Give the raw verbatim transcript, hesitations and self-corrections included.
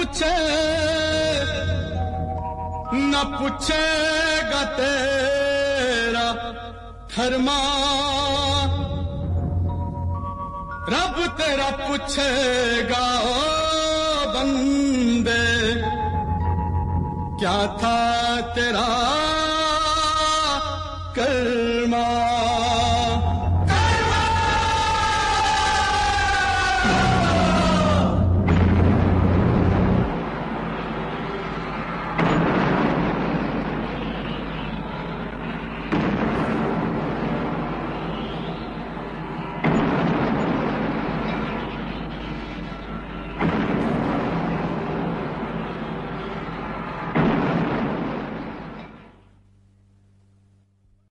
पूछे न पूछेगा तेरा फरमान, रब तेरा पूछेगा ओ बंदे क्या था तेरा कर्मा।